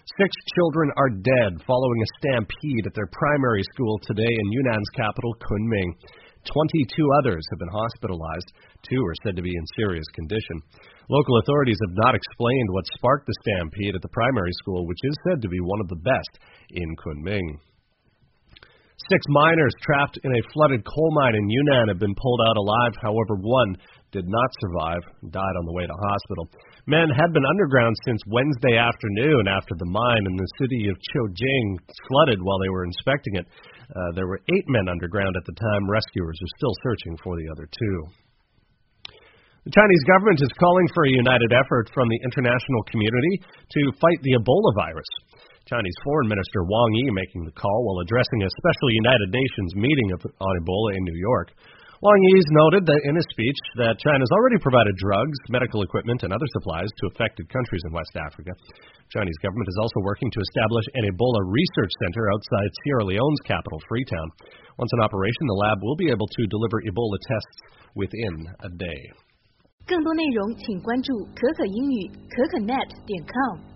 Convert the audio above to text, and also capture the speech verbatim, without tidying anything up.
Six children are dead following a stampede at their primary school today in Yunnan's capital, Kunming. Twenty-two others have been hospitalized. Two are said to be in serious condition. Local authorities have not explained what sparked the stampede at the primary school, which is said to be one of the best in Kunming. Six miners trapped in a flooded coal mine in Yunnan have been pulled out alive. However, one did not survive and died on the way to hospital. Men had been underground since Wednesday afternoon after the mine in the city of Qiujing flooded while they were inspecting it. Uh, there were eight men underground at the time. Rescuers are still searching for the other two. The Chinese government is calling for a united effort from the international community to fight the Ebola virus. Chinese Foreign Minister Wang Yi making the call while addressing a special United Nations meeting of, on Ebola in New York. Wang Yi's noted that in his speech that China has already provided drugs, medical equipment, and other supplies to affected countries in West Africa. The Chinese government is also working to establish an Ebola research center outside Sierra Leone's capital, Freetown. Once in operation, the lab will be able to deliver Ebola tests within a day. 更多内容请关注可可英语可可net 点 com。